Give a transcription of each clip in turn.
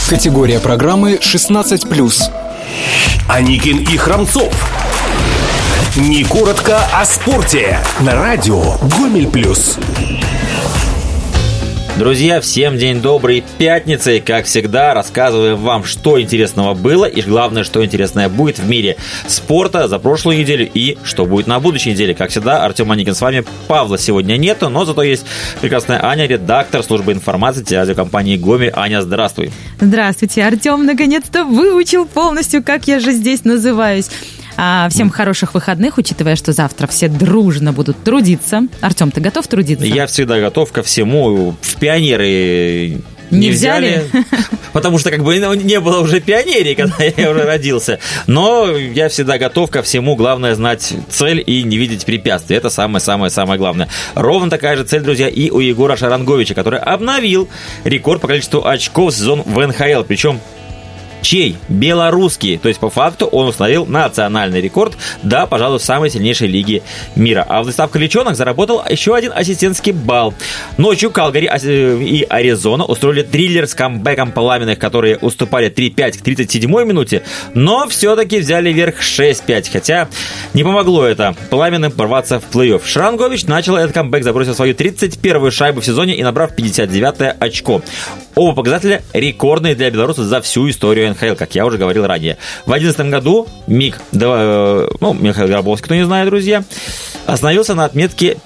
Категория программы 16+. Аникин и Храмцов. Не коротко о спорте. На радио Гомель Плюс. Друзья, всем день добрый, пятница, и как всегда рассказываем вам, что интересного было и главное, что интересное будет в мире спорта за прошлую неделю и что будет на будущей неделе. Как всегда, Артем Аникин с вами, Павла сегодня нету, но зато есть прекрасная Аня, редактор службы информации телерадиокомпании «Гомель». Аня, здравствуй. Здравствуйте, Артем наконец-то выучил полностью, как я же здесь называюсь. Всем хороших выходных, учитывая, что завтра все дружно будут трудиться. Артем, ты готов трудиться? Я всегда готов ко всему. В пионеры не взяли, потому что как бы не было уже пионерии, когда я уже родился. Но я всегда готов ко всему. Главное знать цель и не видеть препятствий. Это самое-самое-самое главное. Ровно такая же цель, друзья, и у Егора Шаранговича, который обновил рекорд по количеству очков в сезон в НХЛ. Причем чей? Белорусский. То есть, по факту, он установил национальный рекорд, да, пожалуй, в самой сильнейшей лиге мира. А Владислав Крылечонок заработал еще один ассистентский балл. Ночью Калгари и Аризона устроили триллер с камбэком Пламенных, которые уступали 3-5 к 37-й минуте, но все-таки взяли верх 6-5, хотя не помогло это Пламенным порваться в плей-офф. Шарангович начал этот камбэк, забросив свою 31-ю шайбу в сезоне и набрав 59-е очко. Оба показателя рекордные для белорусов за всю историю НХЛ, как я уже говорил ранее. В 2011 году Михаил Гробовский, кто не знает, друзья, остановился на отметке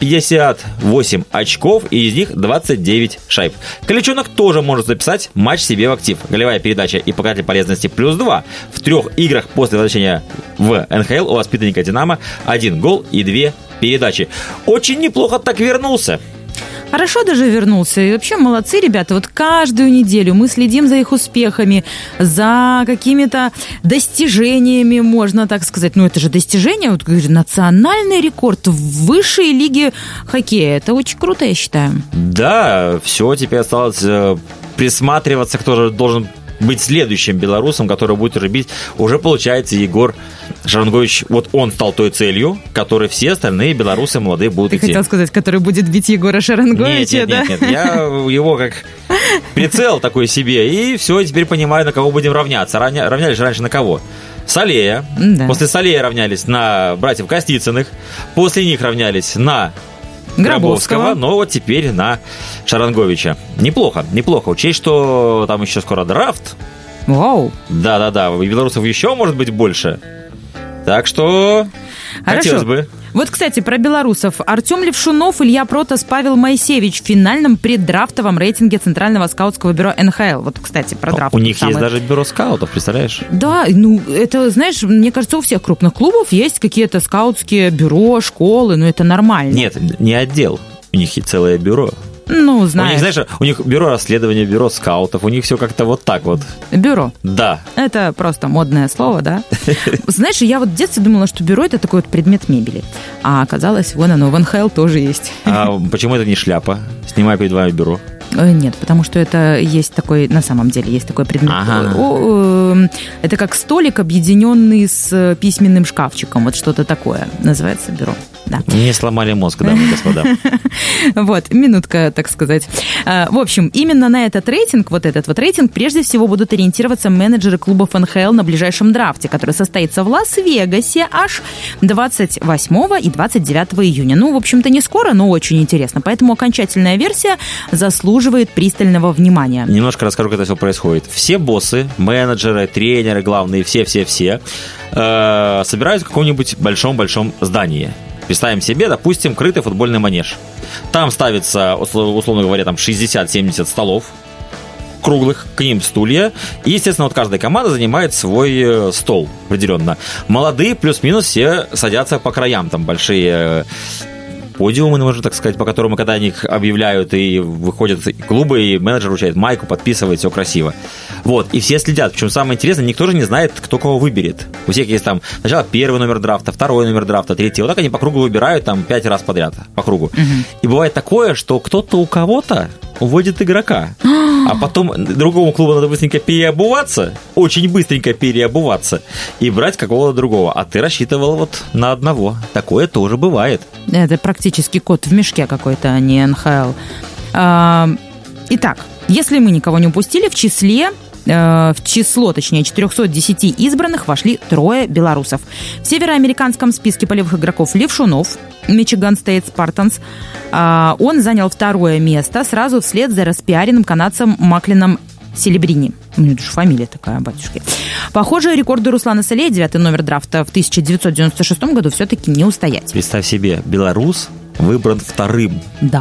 58 очков, и из них 29 шайб. Крылечонок тоже может записать матч себе в актив. Голевая передача и показатель полезности +2. В 3 играх после возвращения в НХЛ у воспитанника «Динамо» 1 гол и 2 передачи. Очень неплохо так вернулся. Хорошо даже вернулся. И вообще молодцы, ребята. Вот каждую неделю мы следим за их успехами, за какими-то достижениями, можно так сказать. Ну, это же достижение. Вот, национальный рекорд в высшей лиге хоккея. Это очень круто, я считаю. Да, все, теперь осталось присматриваться, кто же должен быть следующим белорусом, который будет рубить. Уже, получается, Егор Шарангович, вот он стал той целью, которой все остальные белорусы молодые будут идти. Ты хотел сказать, который будет бить Егора Шаранговича, да? Нет, я его как прицел такой себе, и все, теперь понимаю, на кого будем равняться. Равнялись раньше на кого? Салея. Да. После Салея равнялись на братьев Костицыных, после них равнялись на Гробовского, но вот теперь на Шаранговича. Неплохо. Учесть, что там еще скоро драфт. Вау. Да, у белорусов еще может быть больше. Так что хотелось бы. Вот, кстати, про белорусов. Артем Левшунов, Илья Протас, Павел Моисевич в финальном преддрафтовом рейтинге Центрального скаутского бюро НХЛ. Вот, кстати, про драфт. У них есть даже бюро скаутов, представляешь? Да, это, знаешь, мне кажется, у всех крупных клубов есть какие-то скаутские бюро, школы, это нормально. Нет, не отдел. У них есть целое бюро. Знаешь. У них бюро расследования, бюро скаутов, у них все как-то вот так вот. Бюро? Да. Это просто модное слово, да? Знаешь, я вот в детстве думала, что бюро – это такой вот предмет мебели. А оказалось, вон оно, в НХЛ тоже есть. А почему это не шляпа? Снимай перед вами бюро. Нет, потому что это есть такой, на самом деле, есть такой предмет. Ага. Это как столик, объединенный с письменным шкафчиком. Вот что-то такое. Называется бюро. Да. Мне сломали мозг, дамы и господа. Вот, минутка, так сказать. В общем, именно на этот рейтинг, прежде всего будут ориентироваться менеджеры клубов НХЛ на ближайшем драфте, который состоится в Лас-Вегасе аж 28 и 29 июня. В общем-то, не скоро, но очень интересно. Поэтому окончательная версия заслуживает пристального внимания. Немножко расскажу, как это все происходит. Все боссы, менеджеры, тренеры главные, все собираются в каком-нибудь большом-большом здании. Представим себе, допустим, крытый футбольный манеж. Там ставится, условно говоря, 60-70 столов круглых, к ним стулья. И, естественно, вот каждая команда занимает свой стол определенно. Молодые плюс-минус все садятся по краям. Там большие подиумы, можно так сказать, по которым, когда они их объявляют, и выходят клубы, и менеджер вручает майку, подписывает, все красиво. Вот, и все следят. Причем самое интересное, никто же не знает, кто кого выберет. У всех есть там сначала первый номер драфта, второй номер драфта, третий. Вот так они по кругу выбирают 5 раз подряд по кругу. Угу. И бывает такое, что кто-то у кого-то уводит игрока. А потом другому клубу надо быстренько переобуваться, очень быстренько переобуваться и брать какого-то другого. А ты рассчитывал вот на одного. Такое тоже бывает. Это практически кот в мешке какой-то, а не НХЛ. Итак, если мы никого не упустили, в числе В число, точнее, 410 избранных вошли 3 белорусов. В североамериканском списке полевых игроков Левшунов, Мичиган Стейт Спартанс. Он занял 2 место сразу вслед за распиаренным канадцем Маклином Селебрини. У него же фамилия такая, батюшки. Похоже, рекорду Руслана Солея, 9-й номер драфта в 1996 году, все-таки не устоять. Представь себе, белорус выбран 2-м. Да.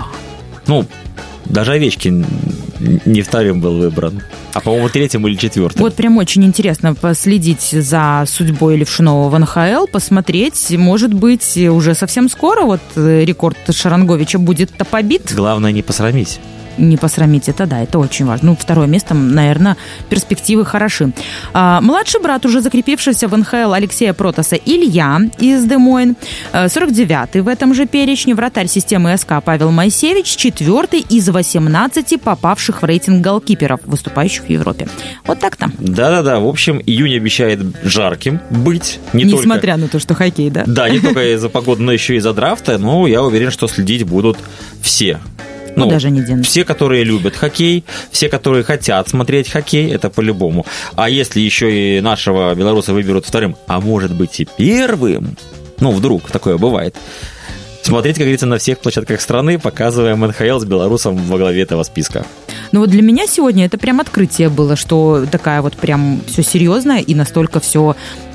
Даже Овечкин не 2-м был выбран, а, по-моему, 3-м или 4-м. Вот прям очень интересно последить за судьбой Левшунова в НХЛ, посмотреть, может быть, уже совсем скоро вот рекорд Шаранговича будет побит. Главное, не посрамить. Не посрамить, это да, это очень важно. 2-е место, наверное, перспективы хороши. Младший брат, уже закрепившийся в НХЛ Алексея Протаса, Илья из Де-Мойн, 49-й в этом же перечне, вратарь системы СК Павел Моисевич, 4-й из 18 попавших в рейтинг голкиперов, выступающих в Европе. Вот так-то. Да-да-да, в общем, июнь обещает жарким быть. Несмотря на то, что хоккей, да? Да, не только из-за погоды, но еще и из-за драфта, но я уверен, что следить будут все. Даже не денутся. Все, которые любят хоккей, все, которые хотят смотреть хоккей, это по-любому. А если еще и нашего белоруса выберут 2-м, а может быть и 1-м, вдруг такое бывает, смотреть, как говорится, на всех площадках страны, показываем НХЛ с белорусом во главе этого списка. Вот для меня сегодня это прям открытие было, что такая вот прям все серьезное и настолько все,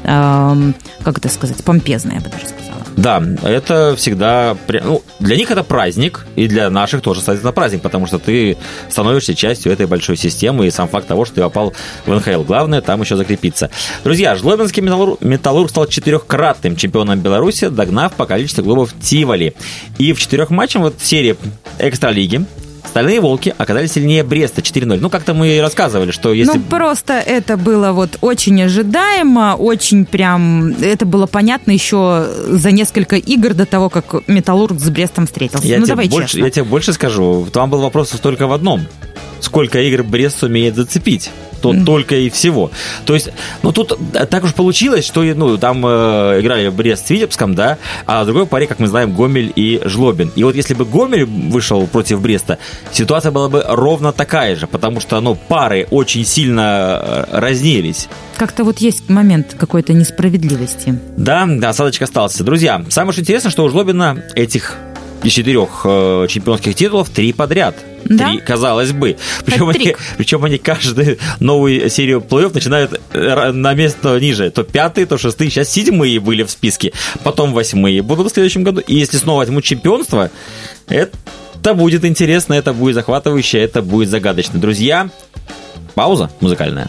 как это сказать, помпезное, я бы даже сказала. Да, это всегда... для них это праздник, и для наших тоже, соответственно, праздник, потому что ты становишься частью этой большой системы, и сам факт того, что ты попал в НХЛ. Главное, там еще закрепиться. Друзья, Жлобинский Металлург стал 4-кратным чемпионом Беларуси, догнав по количеству клубов Тиволи. И в 4 матчах в серии Экстралиги Стальные волки оказались сильнее Бреста 4-0. Как-то мы и рассказывали, что если... просто это было очень ожидаемо, очень прям... Это было понятно еще за несколько игр до того, как Металлург с Брестом встретился. Я тебе больше скажу. Там был вопрос только в одном. Сколько игр Брест сумеет зацепить? Только и всего. То есть, тут так уж получилось, что там играли Брест с Витебском, да, а в другой паре, как мы знаем, Гомель и Жлобин. И вот если бы Гомель вышел против Бреста, ситуация была бы ровно такая же, потому что, пары очень сильно разнились. Как-то есть момент какой-то несправедливости. Да, осадочек остался. Друзья, самое интересное, что у Жлобина этих из 4 чемпионских титулов 3 подряд. Да? 3, казалось бы. Причем они каждую новую серию плей-офф начинают на место ниже. То 5-й, то 6-й, сейчас 7-е были в списке. Потом 8-е будут в следующем году. И если снова возьмут чемпионство, это будет интересно, это будет захватывающе, это будет загадочно. Друзья, пауза музыкальная.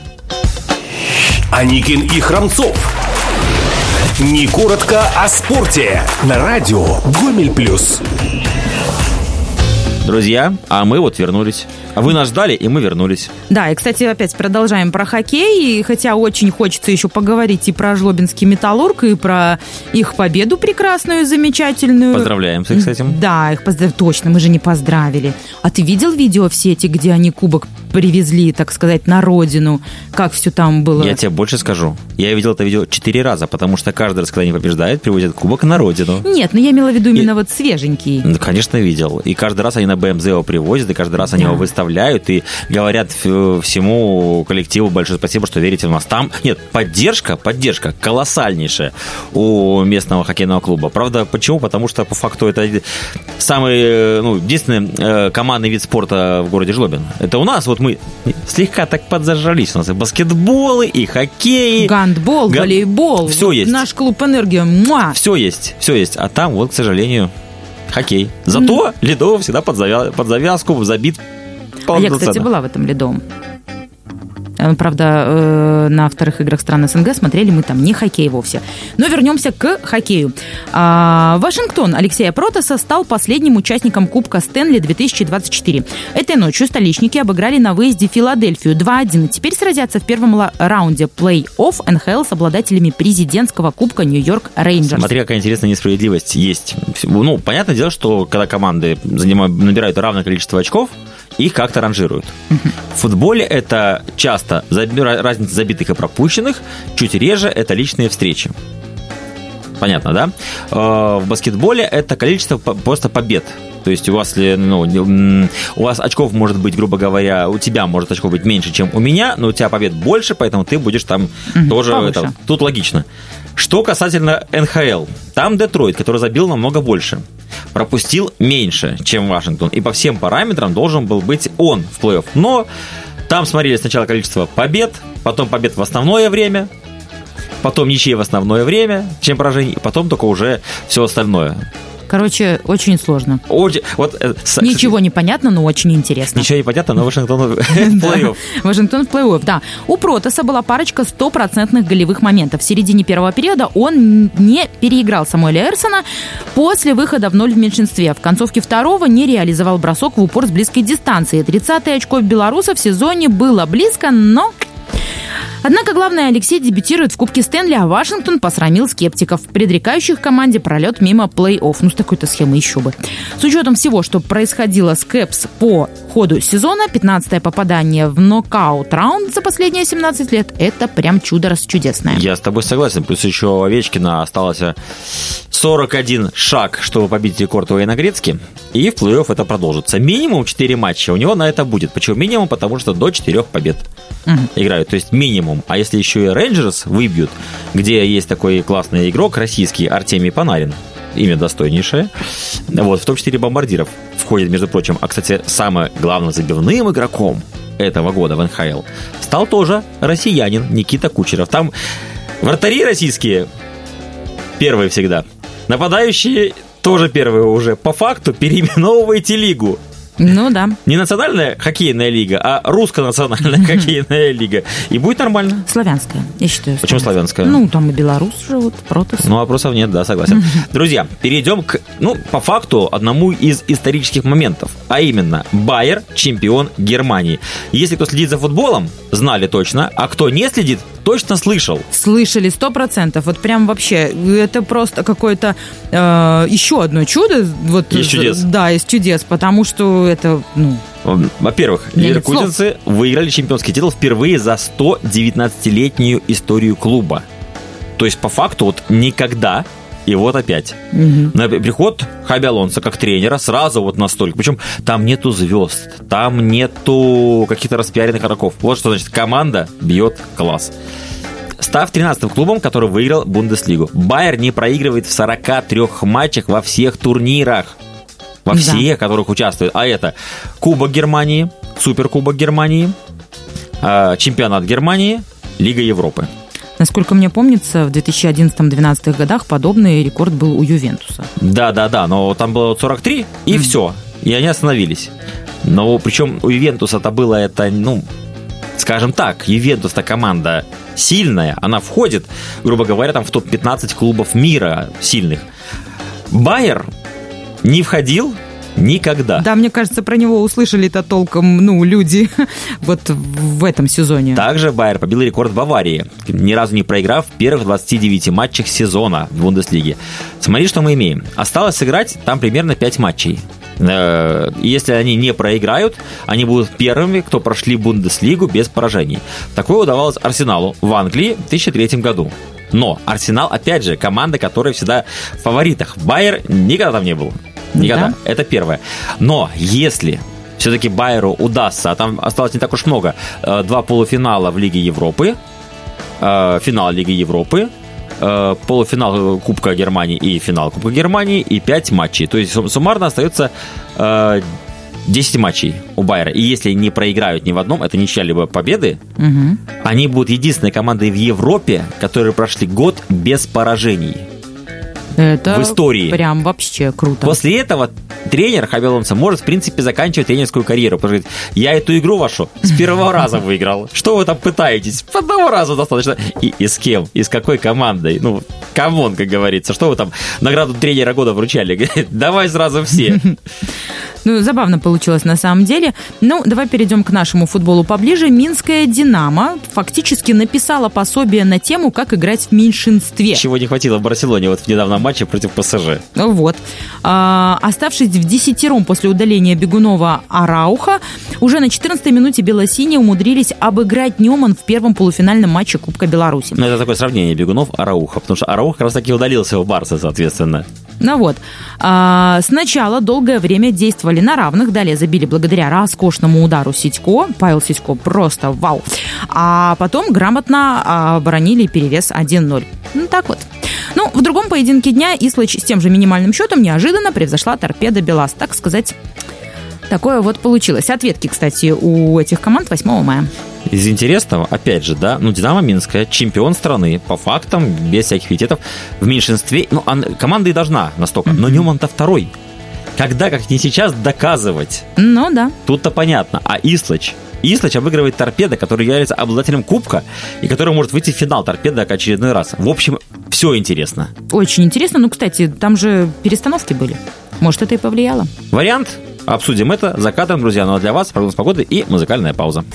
Аникин и Храмцов. Не коротко о спорте. На радио Гомель Плюс. Друзья, а мы вернулись. А вы нас ждали, и мы вернулись. Да, и, кстати, опять продолжаем про хоккей. И хотя очень хочется еще поговорить и про Жлобинский Металлург, и про их победу прекрасную, замечательную. Поздравляем их с этим. Да, их поздравляем. Точно, мы же не поздравили. А ты видел видео в сети, где они кубок привезли, так сказать, на родину? Как все там было? Я тебе больше скажу. Я видел это видео 4 раза, потому что каждый раз, когда они побеждают, привозят кубок на родину. Нет, я имела в виду именно свеженький. Конечно, видел. И каждый раз они на БМЗ его привозят, и каждый раз они его выставляют, и говорят всему коллективу большое спасибо, что верите в нас. Там, поддержка колоссальнейшая у местного хоккейного клуба. Правда, почему? Потому что, по факту, это самый, единственный командный вид спорта в городе Жлобин. Это у нас, мы слегка так подзажрались. У нас и баскетболы, и хоккей. Гандбол, волейбол. Все есть. Наш клуб «Энергия». Все есть. А там, к сожалению, хоккей. Зато Ледово всегда под завязку забит. Я, кстати, была в этом Ледовом. Правда, на вторых играх стран СНГ смотрели мы там не хоккей вовсе. Но вернемся к хоккею. Вашингтон Алексея Протаса стал последним участником Кубка Стэнли 2024. Этой ночью столичники обыграли на выезде Филадельфию 2-1. Теперь сразятся в первом раунде плей-офф НХЛ с обладателями президентского Кубка Нью-Йорк Рейнджерс. Смотри, какая интересная несправедливость есть. Понятное дело, что когда команды набирают равное количество очков, их как-то ранжируют. В футболе это часто разница забитых и пропущенных, чуть реже это личные встречи. Понятно, да? В баскетболе это количество просто побед. То есть у вас очков может быть, грубо говоря, у тебя может очков быть меньше, чем у меня, но у тебя побед больше, поэтому ты будешь там тоже... Тут логично. Что касательно НХЛ, там Детройт, который забил намного больше, пропустил меньше, чем Вашингтон, и по всем параметрам должен был быть он в плей-офф. Но там смотрели сначала количество побед, потом побед в основное время, потом ничьи в основное время, чем поражений, и потом только уже все остальное. Короче, очень сложно. Ничего не понятно, но очень интересно. Ничего не понятно, но Вашингтон в плей-офф. Вашингтон в плей-офф, да. У Протаса была парочка 100% голевых моментов. В середине первого периода он не переиграл Самуэля Эрсона после выхода в 0 в меньшинстве. В концовке второго не реализовал бросок в упор с близкой дистанции. 30-е очко белоруса в сезоне было близко, но... Однако, главное, Алексей дебютирует в Кубке Стэнли, а Вашингтон посрамил скептиков, предрекающих команде пролет мимо плей-офф. С такой-то схемой еще бы. С учетом всего, что происходило с Кэпс по ходу сезона, 15-е попадание в нокаут-раунд за последние 17 лет – это прям чудо чудесное. Я с тобой согласен. Плюс еще у Овечкина осталось 41 шаг, чтобы побить рекорд Уэйна Грецки, и в плей-офф это продолжится. Минимум 4 матча у него на это будет. Почему минимум? Потому что до 4 побед играют. То есть минимум. А если еще и Рейнджерс выбьют, где есть такой классный игрок российский Артемий Панарин, имя достойнейшее, в топ-4 бомбардиров входит, между прочим. А, кстати, самым главным забивным игроком этого года в НХЛ стал тоже россиянин Никита Кучеров. Там вратари российские первые всегда, нападающие тоже первые уже. По факту переименовываете лигу. Ну да. Не национальная хоккейная лига, а русско-национальная хоккейная лига. И будет нормально. Славянская, я считаю. Почему славянская? Там и белорус живут, Протас. Вопросов нет, да, согласен. Друзья, перейдем к, по факту, одному из исторических моментов. А именно, Байер чемпион Германии. Если кто следит за футболом, знали точно. А кто не следит, точно слышал. Слышали 100%. Вот прям вообще, это просто какое-то еще одно чудо. Из чудес. Да, из чудес, потому что это, Во-первых, ливерпульцы выиграли чемпионский титул впервые за 119-летнюю историю клуба. То есть, по факту, никогда, и опять. На приход Хаби Алонсо как тренера сразу настолько. Причем там нету звезд, там нету каких-то распиаренных игроков. Вот что значит, команда бьет класс. Став 13-м клубом, который выиграл Бундеслигу. Байер не проигрывает в 43 матчах во всех турнирах. Во всех, которых участвует. А это Кубок Германии, Суперкубок Германии, Чемпионат Германии, Лига Европы. Насколько мне помнится, в 2011-2012 годах подобный рекорд был у Ювентуса. Да, но там было 43, и все. И они остановились. Но причем у Ювентуса-то было это, скажем так, Ювентус-то команда сильная, она входит, грубо говоря, там в топ-15 клубов мира сильных. Байер не входил никогда. Да, мне кажется, про него услышали-то толком, люди в этом сезоне. Также Байер побил рекорд Баварии, ни разу не проиграв в первых 29 матчах сезона в Бундеслиге. Смотри, что мы имеем. Осталось сыграть там примерно 5 матчей. Если они не проиграют, они будут первыми, кто прошли Бундеслигу без поражений. Такое удавалось Арсеналу в Англии в 2003 году. Но Арсенал, опять же, команда, которая всегда в фаворитах. Байер никогда там не был. Никогда. Да. Это первое. Но если все-таки Байеру удастся, а там осталось не так уж много, 2 полуфинала в Лиге Европы, финал Лиги Европы, полуфинал Кубка Германии и финал Кубка Германии и 5 матчей. То есть суммарно остается 10 матчей у Байера. И если не проиграют ни в одном, это ничья либо победы, они будут единственной командой в Европе, которые прошли год без поражений. Это в истории. Прям вообще круто. После этого тренер Хаби Алонсо может, в принципе, заканчивать тренерскую карьеру. Потому что я эту игру вашу с первого раза выиграл. Что вы там пытаетесь? С одного раза достаточно. И с кем? И с какой командой? Камон, как говорится. Что вы там награду тренера года вручали? Давай сразу все. Забавно получилось на самом деле. Давай перейдем к нашему футболу поближе. Минская «Динамо» фактически написала пособие на тему, как играть в меньшинстве. Чего не хватило в Барселоне в недавнем матче против ПСЖ. Оставшись в 10 после удаления Бегунова Арауха, уже на 14-й минуте белосиние умудрились обыграть Ньюман в первом полуфинальном матче Кубка Беларуси. Это такое сравнение Бегунов-Арауха, потому что Араух как раз таки удалился в Барсе, соответственно. Ну вот, сначала долгое время действовали на равных, далее забили благодаря роскошному удару Ситько. Павел Ситько просто вау. А потом грамотно оборонили перевес 1-0. Ну, так вот. Ну, в другом поединке дня Ислыч с тем же минимальным счетом неожиданно превзошла Торпедо Белас. Так сказать, такое вот получилось. Ответки, кстати, у этих команд 8 мая. Из интересного, опять же, да, Динамо Минская, чемпион страны, по фактам, без всяких эпитетов, в меньшинстве. Команда и должна настолько, но Ньюман-то второй. Когда, как не сейчас, доказывать? Ну, да. Тут-то понятно. А Ислыч обыгрывает Торпедо, который является обладателем кубка и который может выйти в финал Торпедо очередной раз. В общем, все интересно. Очень интересно. Ну, кстати, там же перестановки были. Может, это и повлияло. Вариант? Обсудим это за кадром, друзья. Ну а для вас прогноз погоды и музыкальная пауза.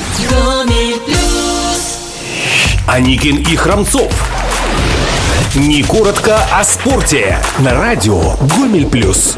Аникин и Храмцов. Не коротко о спорте. На радио Гомель Плюс.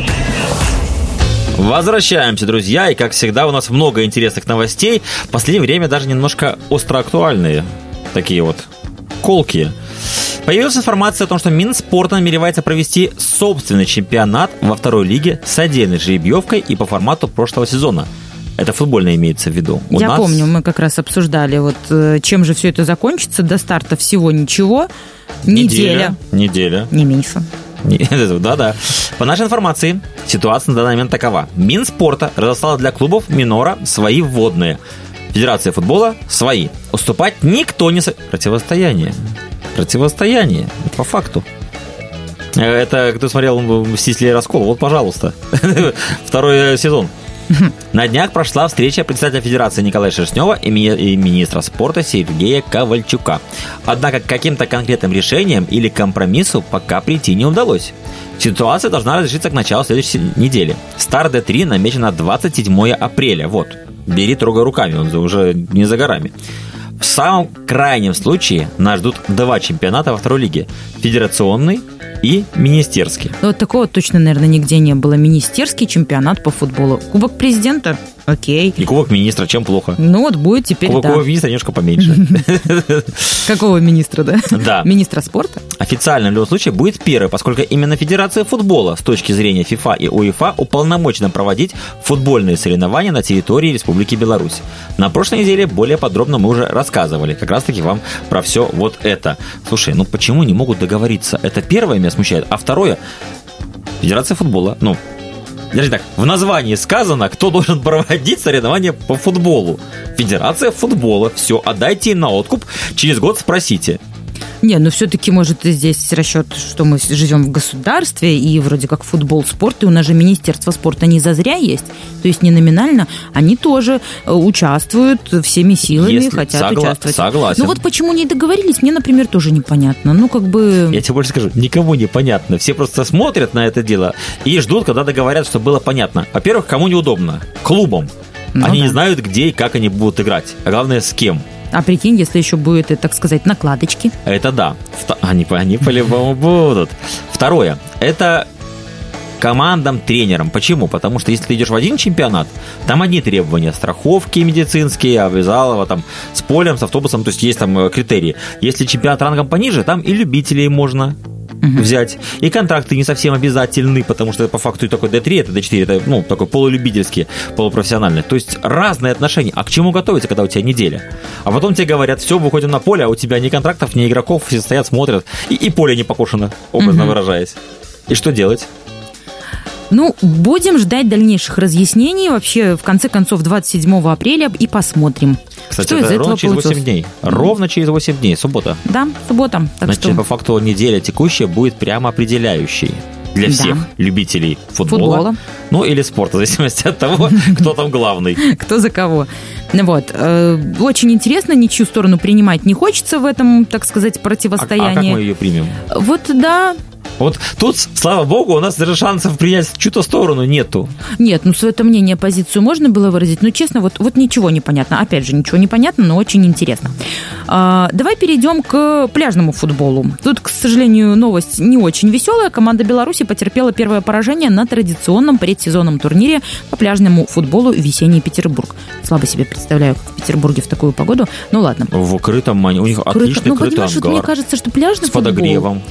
Возвращаемся, друзья, и, как всегда, у нас много интересных новостей. В последнее время даже немножко остроактуальные, такие вот колкие. Появилась информация о том, что Минспорт намеревается провести собственный чемпионат во второй лиге с отдельной жеребьевкой и по формату прошлого сезона. Это футбольно имеется в виду. Я помню, мы как раз обсуждали, вот чем же все это закончится. До старта всего ничего. Неделя. Не меньше. Да-да. По нашей информации, ситуация на данный момент такова. Минспорта разослала для клубов минора свои вводные. Федерация футбола свои. Уступать никто не... Противостояние. По факту. Это кто смотрел «Мстители. Раскол»? Вот, пожалуйста. Второй сезон. На днях прошла встреча председателя Федерации Николая Шерстнева и министра спорта Сергея Ковальчука. Однако к каким-то конкретным решениям или компромиссу пока прийти не удалось. Ситуация должна разрешиться к началу следующей недели. Старт D3 намечен на 27 апреля. Вот, бери, трогай руками, он уже не за горами. В самом крайнем случае нас ждут 2 чемпионата во второй лиге. Федерационный и министерский. Вот такого точно, наверное, нигде не было. Министерский чемпионат по футболу. Кубок президента? Окей. И кубок министра, чем плохо? Ну вот будет теперь, Кубок министра немножко поменьше. Какого министра, да? Да. Министра спорта? Официально в любом случае будет первый, поскольку именно Федерация футбола с точки зрения ФИФА и УЕФА уполномочена проводить футбольные соревнования на территории Республики Беларусь. На прошлой неделе более подробно мы уже рассказывали как раз-таки вам про все вот это. Слушай, почему не могут договориться? Это первое меня смущает. А второе, Федерация футбола, даже так, в названии сказано, кто должен проводить соревнования по футболу. Федерация футбола. Все, отдайте им на откуп, через год спросите. Не, все-таки, может, здесь расчет, что мы живем в государстве, и вроде как футбол, спорт, и у нас же Министерство спорта не зазря есть, то есть не номинально, они тоже участвуют всеми силами, хотят участвовать. Согласен. Вот почему не договорились, мне, например, тоже непонятно. Я тебе больше скажу, никому не понятно. Все просто смотрят на это дело и ждут, когда договорят, чтобы было понятно. Во-первых, кому неудобно? Клубам. Они не знают, где и как они будут играть, а главное, с кем. А прикинь, если еще будет, так сказать, накладочки. Это да. Они по-любому будут. Второе. Это командам, тренерам. Почему? Потому что если ты идешь в один чемпионат, там одни требования. Страховки медицинские, обязалово, там, с полем, с автобусом. То есть есть там критерии. Если чемпионат рангом пониже, там и любителей можно взять. И контракты не совсем обязательны, потому что по факту такой D3, это D4, это такой полулюбительский, полупрофессиональный. То есть разные отношения. А к чему готовиться, когда у тебя неделя? А потом тебе говорят, все, выходим на поле, а у тебя ни контрактов, ни игроков, все стоят, смотрят, и поле не покошено, образно выражаясь. И что делать? Будем ждать дальнейших разъяснений. Вообще, в конце концов, 27 апреля и посмотрим. Кстати, что это ровно через 8 дней. Ровно через 8 дней, суббота. Да, суббота. Значит, по факту неделя текущая будет прямо определяющей для всех любителей футбола. Или спорта, в зависимости от того, кто там главный. Кто за кого. Очень интересно, ничью сторону принимать не хочется в этом, так сказать, противостоянии. А как мы ее примем? Да. Вот тут, слава богу, у нас даже шансов принять чью-то сторону нету. Нет, свое мнение, позицию можно было выразить, но честно, вот ничего не понятно. Опять же, ничего не понятно, но очень интересно. Давай перейдем к пляжному футболу. Тут, к сожалению, новость не очень веселая. Команда Беларуси потерпела первое поражение на традиционном предсезонном турнире по пляжному футболу «Весенний Петербург». Слабо себе представляю, как в Петербурге в такую погоду. Ладно. В крытом, у них отличный крытый ангар. Мне кажется, что пляжный футбол... С подогревом.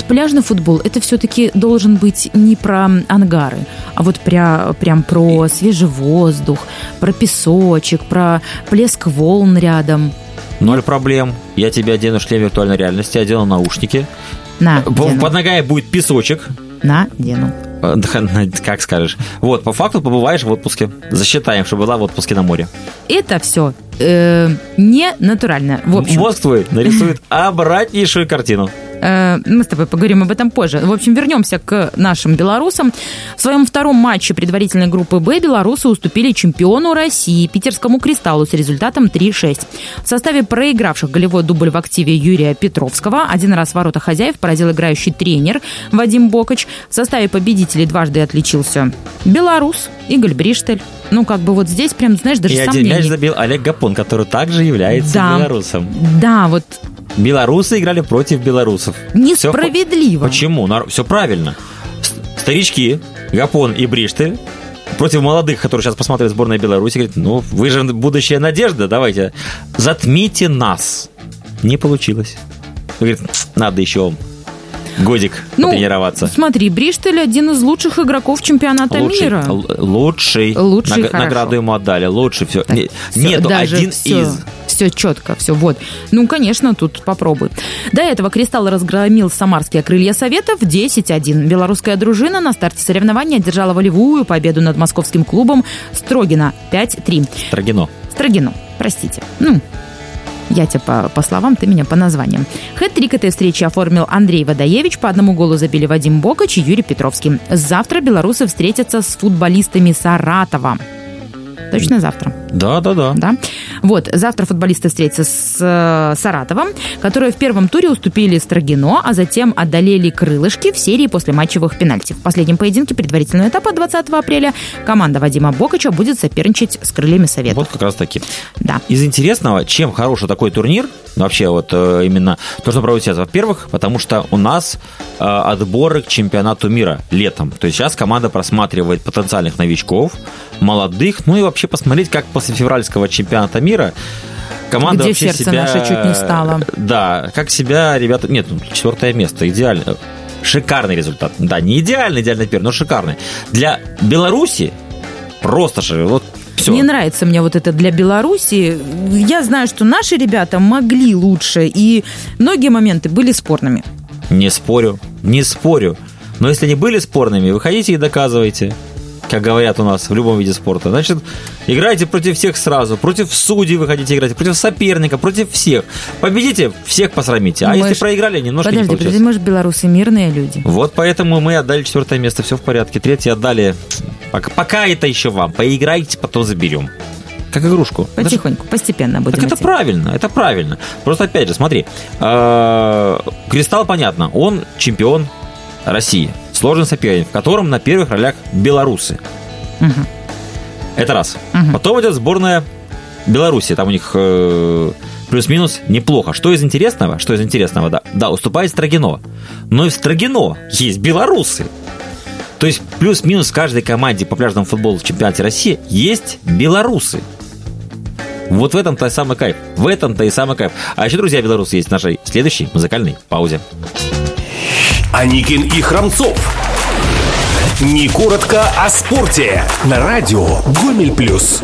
вот пляжный футбол, это все-таки должен быть не про ангары, а вот прям про свежий воздух, про песочек, про плеск волн рядом. 0 проблем. Я тебе одену шлем виртуальной реальности, одену наушники. Дену. Под ногами будет песочек. Дену. Как скажешь. Вот, по факту побываешь в отпуске. Засчитаем, что была в отпуске на море. Это все не натурально. В общем. Мозг твой нарисует обратнейшую картину. Мы с тобой поговорим об этом позже. В общем, вернемся к нашим белорусам. В своем втором матче предварительной группы «Б» белорусы уступили чемпиону России питерскому «Кристаллу» с результатом 3-6. В составе проигравших голевой дубль в активе Юрия Петровского один раз в ворота хозяев поразил играющий тренер Вадим Бокач. В составе победителей дважды отличился белорус Игорь Бриштель. Вот здесь прям, знаешь, даже сомнений. И один мяч забил Олег Гапон, который также является белорусом. Да, вот. Белорусы играли против белорусов. Несправедливо. Почему? Все правильно. Старички, Гапон и Бриштель, против молодых, которые сейчас посмотрят сборную Беларуси, говорят, вы же будущая надежда, давайте, затмите нас. Не получилось. Говорит, надо еще годик тренироваться. Смотри, Бриштель один из лучших игроков чемпионата мира. Лучший. Награду ему отдали. Лучший. Все. Так, нету один из... Все четко, все, вот. Конечно, тут попробуй. До этого «Кристалл» разгромил самарские «Крылья Советов» 10-1. Белорусская дружина на старте соревнования одержала волевую победу над московским клубом Строгино 5-3. Строгино, простите. Я тебя по словам, ты меня по названиям. Хэт-трик этой встречи оформил Андрей Водоевич. По 1 голу забили Вадим Бокач и Юрий Петровский. Завтра белорусы встретятся с футболистами Саратова. Точно завтра? Да. Вот, завтра футболисты встретятся с Саратовом, которые в первом туре уступили Строгино, а затем одолели Крылышки в серии послематчевых пенальти. В последнем поединке предварительного этапа 20 апреля команда Вадима Бокача будет соперничать с «Крыльями Советов». Вот как раз таки. Да. Из интересного, чем хороший такой турнир, вообще именно то, что проводится, во-первых, потому что у нас отборы к чемпионату мира летом. То есть сейчас команда просматривает потенциальных новичков, молодых, и вообще посмотреть, как после февральского чемпионата мира команда где вообще сердце наше чуть не стало. Да, как себя ребята... Нет, 4 место, идеально. Шикарный результат. Да, не идеальный первый, но шикарный. Для Беларуси просто же... Все. Не нравится мне это для Беларуси. Я знаю, что наши ребята могли лучше, и многие моменты были спорными. Не спорю. Но если они были спорными, выходите и доказывайте. Как говорят у нас в любом виде спорта. Значит, играйте против всех сразу. Против судей вы хотите играть, против соперника, против всех. Победите, всех посрамите. Если проиграли, немножко не получилось. Подожди, мы же белорусы мирные люди. Вот поэтому мы отдали 4 место, все в порядке. 3 отдали. Пока это еще вам. Поиграйте, потом заберем. Как игрушку. Потихоньку, постепенно будем. Так это правильно. Просто опять же, смотри. «Кристалл», понятно, он чемпион России. Сложный соперник, в котором на первых ролях белорусы. Угу. Это раз. Угу. Потом идет сборная Беларуси. Там у них плюс-минус неплохо. Что из интересного? Да, уступает Строгино. Но и в Строгино есть белорусы. То есть плюс-минус в каждой команде по пляжному футболу в чемпионате России есть белорусы. Вот в этом-то и самый кайф. А еще, друзья, белорусы есть в нашей следующей музыкальной паузе. Аникин и Храмцов. Не коротко о спорте. На радио Гомель Плюс.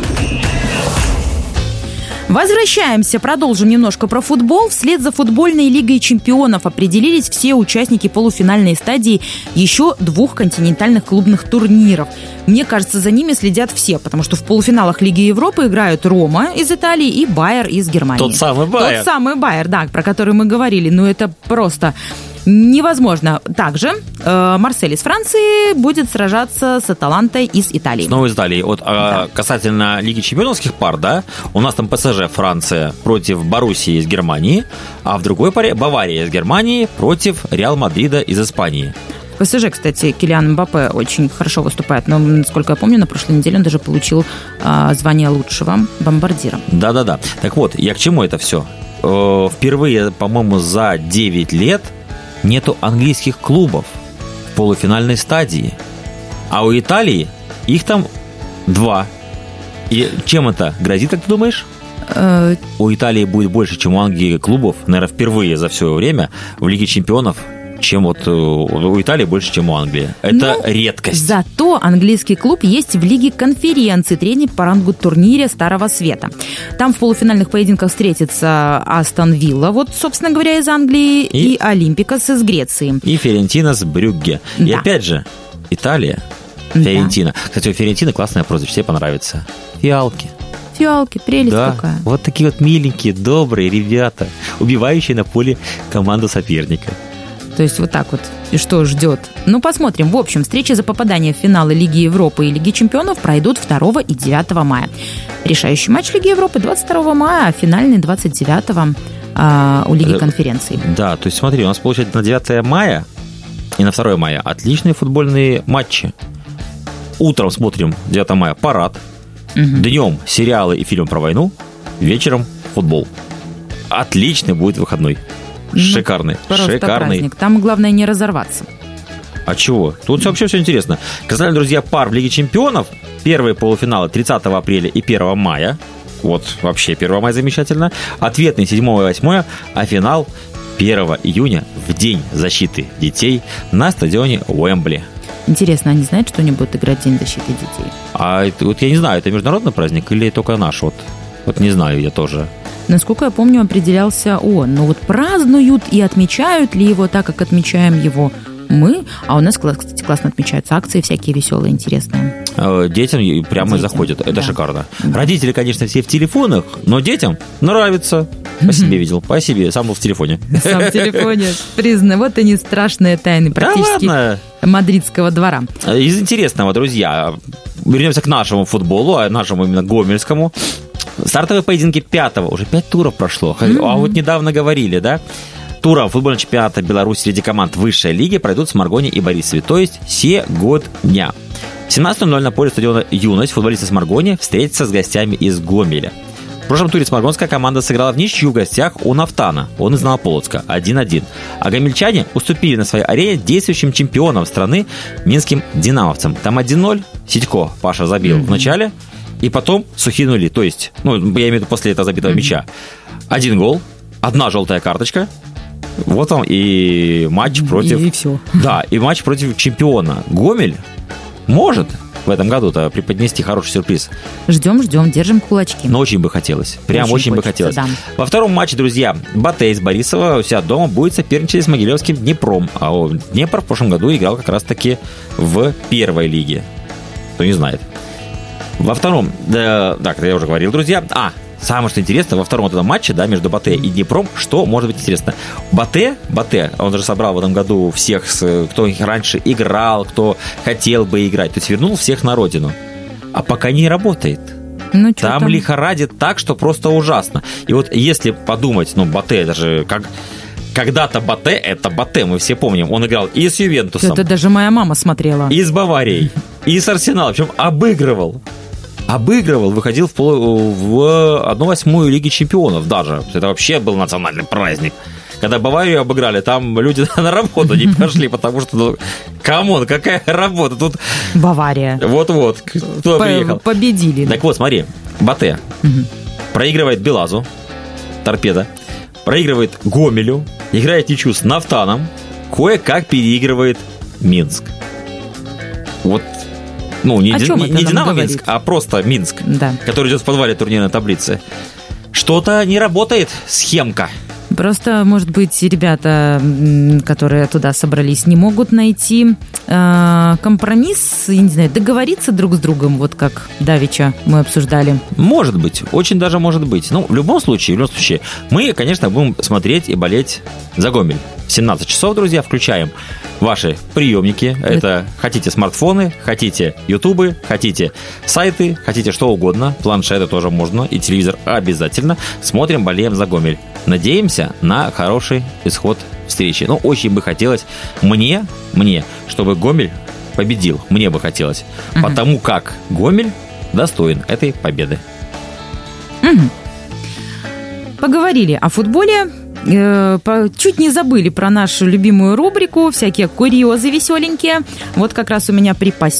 Возвращаемся, продолжим немножко про футбол. Вслед за футбольной лигой чемпионов определились все участники полуфинальной стадии еще 2 континентальных клубных турниров. Мне кажется, за ними следят все, потому что в полуфиналах Лиги Европы играют Рома из Италии и Байер из Германии. Тот самый Байер, да, про который мы говорили. Это просто... невозможно. Также Марсель из Франции будет сражаться с Аталантой из Италии. Снова из Италии. Да. Касательно Лиги чемпионских пар, да, у нас там ПСЖ Франция против Боруссии из Германии, а в другой паре Бавария из Германии против Реал Мадрида из Испании. В ПСЖ, кстати, Килиан Мбаппе очень хорошо выступает, но, насколько я помню, на прошлой неделе он даже получил звание лучшего бомбардира. Да. Так вот, я к чему это все? Впервые, по-моему, за 9 лет нету английских клубов в полуфинальной стадии. А у Италии их там 2. И чем это грозит, как ты думаешь? У Италии будет больше, чем у Англии клубов, наверное, впервые за все время в Лиге чемпионов чем вот у Италии больше, чем у Англии. Это редкость. Зато английский клуб есть в Лиге конференции, третий по рангу турнире Старого Света. Там в полуфинальных поединках встретится Астон Вилла, вот, собственно говоря, из Англии, и Олимпикос из Греции. И Фиорентина с Брюгге. Да. И опять же, Италия, Фиорентина. Да. Кстати, у Фиорентины классное прозвище, тебе понравится. Фиалки. Фиалки, прелесть какая. Вот такие вот миленькие, добрые ребята, убивающие на поле команду соперника. То есть вот так вот. И что ждет? Ну, посмотрим. В общем, встречи за попадание в финалы Лиги Европы и Лиги Чемпионов пройдут 2 и 9 мая. Решающий матч Лиги Европы 22 мая, а финальный 29 у Лиги конференций. Да, то есть смотри, у нас получается на 9 мая и на 2 мая отличные футбольные матчи. Утром смотрим 9 мая парад, днем сериалы и фильмы про войну, вечером футбол. Отличный будет выходной. Шикарный. Просто шикарный. Праздник. Там главное не разорваться. А чего? Тут вообще все интересно. Казалось, друзья, пар в Лиге Чемпионов. Первые полуфиналы 30 апреля и 1 мая. Вот вообще 1 мая замечательно. Ответный 7 и 8, а финал 1 июня в День защиты детей на стадионе Уэмбли. Интересно, они знают, что они будут играть в День защиты детей? А вот я не знаю, это международный праздник или только наш? Вот не знаю я тоже. Насколько я помню, определялся он. Но вот празднуют и отмечают ли его так, как отмечаем его мы? А у нас, кстати, классно отмечаются акции всякие веселые, интересные. Детям прямо и заходят. Это шикарно. Да. Родители, конечно, все в телефонах, но детям нравится. По себе видел, по себе. Сам был в телефоне. Сам в телефоне. Признано. Вот они страшные тайны практически мадридского двора. Из интересного, друзья, вернемся к нашему футболу, а нашему именно гомельскому. Стартовые поединки 5-го, уже 5 туров прошло. А вот недавно говорили, да? Тура футбольного чемпионата Беларуси среди команд высшей лиги пройдут в Маргоне и Борисове, то есть сегодня. В 17:00 на поле стадиона «Юность» футболисты с Маргони встретятся с гостями из Гомеля. В прошлом туре сморгонская команда сыграла в ничью в гостях у Нафтана, он из Новополоцка, 1-1. А гомельчане уступили на своей арене действующим чемпионам страны минским динамовцам. Там 1-0, Сидько Паша забил в начале, и потом сухие нули, то есть, я имею в виду после этого забитого мяча. 1 гол, 1 желтая карточка, вот вам и матч против... И все. Да, и матч против чемпиона. Гомель может в этом году-то преподнести хороший сюрприз. Ждем, держим кулачки. Но очень бы хотелось. Прям очень бы хотелось. Да. Во втором матче, друзья, Батэ из Борисова у себя дома будет соперничать с Могилевским Днепром. А Днепр в прошлом году играл как раз-таки в первой лиге. Кто не знает. Во втором, так, я уже говорил, друзья. Самое, что интересно, во втором этом матче, да, между Батэ и Днепром, что может быть интересно? Батэ, он же собрал в этом году всех, кто раньше играл, кто хотел бы играть, то есть вернул всех на родину. А пока не работает. Там лихорадит так, что просто ужасно. И вот если подумать, Батэ, это же как... Когда-то Батэ, это Батэ, мы все помним. Он играл и с Ювентусом. Это даже моя мама смотрела. И с Баварией, и с Арсеналом. Причем обыгрывал, выходил в 1/8 Лиги Чемпионов даже. Это вообще был национальный праздник. Когда Баварию обыграли, там люди на работу не пошли, потому что, камон, какая работа тут? Бавария. Вот-вот, кто приехал? Победили. Так вот, смотри, Батэ проигрывает Белазу, Торпедо, проигрывает Гомелю, играет ничью с Нафтаном, кое-как переигрывает Минск. Вот. Не Динамо Минск, а просто Минск, да, который идет в подвале турнирной таблицы. Что-то не работает схемка. Просто, может быть, ребята, которые туда собрались, не могут найти компромисс, я не знаю, договориться друг с другом, вот как давеча мы обсуждали. Может быть, очень даже может быть. В любом случае, мы, конечно, будем смотреть и болеть за Гомель. В 17 часов, друзья, включаем ваши приемники. Это хотите смартфоны, хотите ютубы, хотите сайты, хотите что угодно. Планшеты тоже можно, и телевизор обязательно. Смотрим, болеем за Гомель. Надеемся на хороший исход встречи. Очень бы хотелось мне, чтобы Гомель победил. Мне бы хотелось. Потому как Гомель достоин этой победы. Поговорили о футболе. Чуть не забыли про нашу любимую рубрику, всякие курьезы веселенькие. Вот как раз у меня припасен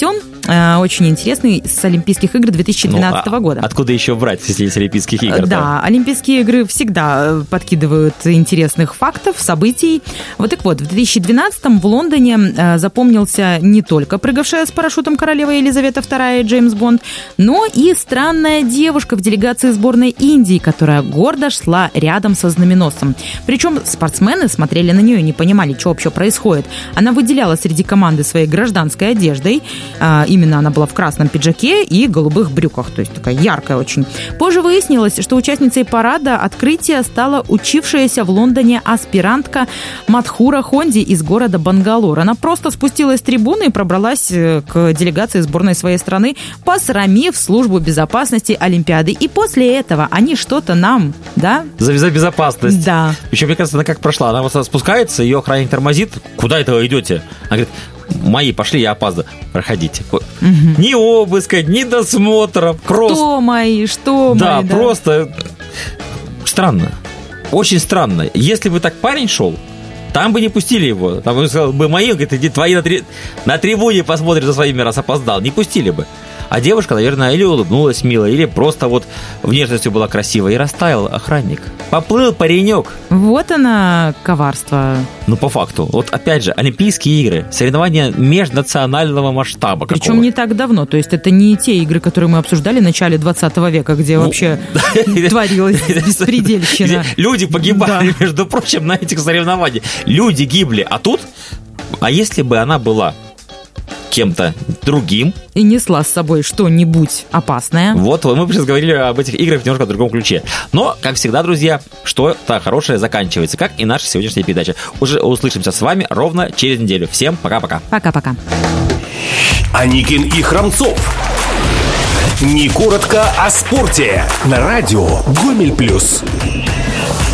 очень интересный, с Олимпийских игр 2012 года. Откуда еще брать, если есть Олимпийских игр? Да, Олимпийские игры всегда подкидывают интересных фактов, событий. Вот так вот, в 2012-м в Лондоне запомнился не только прыгавшая с парашютом королева Елизавета II Джеймс Бонд, но и странная девушка в делегации сборной Индии, которая гордо шла рядом со знаменосцем. Причем спортсмены смотрели на нее и не понимали, что вообще происходит. Она выделяла среди команды своей гражданской одеждой. Именно она была в красном пиджаке и голубых брюках, то есть такая яркая очень. Позже выяснилось, что участницей парада открытия стала учившаяся в Лондоне аспирантка Мадхура Хонди из города Бангалор. Она просто спустилась с трибуны и пробралась к делегации сборной своей страны, посрамив службу безопасности Олимпиады. И после этого они что-то нам, да? За безопасность. Да. Причем, мне кажется, она как прошла. Она вот спускается, ее охранник тормозит. Куда это вы идете? Она говорит: мои пошли, я опаздываю. Проходите. Ни обыска, ни досмотра. Просто... Что мои, что да, мои. Да, просто странно. Очень странно. Если бы так парень шел, там бы не пустили его. Там бы сказал бы: мои, говорит, иди твои на трибуне посмотришь за своими, раз опоздал. Не пустили бы. А девушка, наверное, или улыбнулась мило, или просто вот внешностью была красивая, и растаял охранник. Поплыл паренек. Вот она, коварство. Ну, по факту. Вот опять же, Олимпийские игры, соревнования межнационального масштаба. Причем не так давно. То есть это не те игры, которые мы обсуждали в начале 20 века, где вообще творилась беспредельщина. Люди погибали, между прочим, на этих соревнованиях. Люди гибли. А тут, а если бы она была кем-то другим. И несла с собой что-нибудь опасное. Вот, мы сейчас говорили об этих играх в немножко другом ключе. Но, как всегда, друзья, что-то хорошее заканчивается, как и наша сегодняшняя передача. Уже услышимся с вами ровно через неделю. Всем пока-пока. Пока-пока. Аникин и Храмцов. Не коротко о спорте. На радио Гомель+.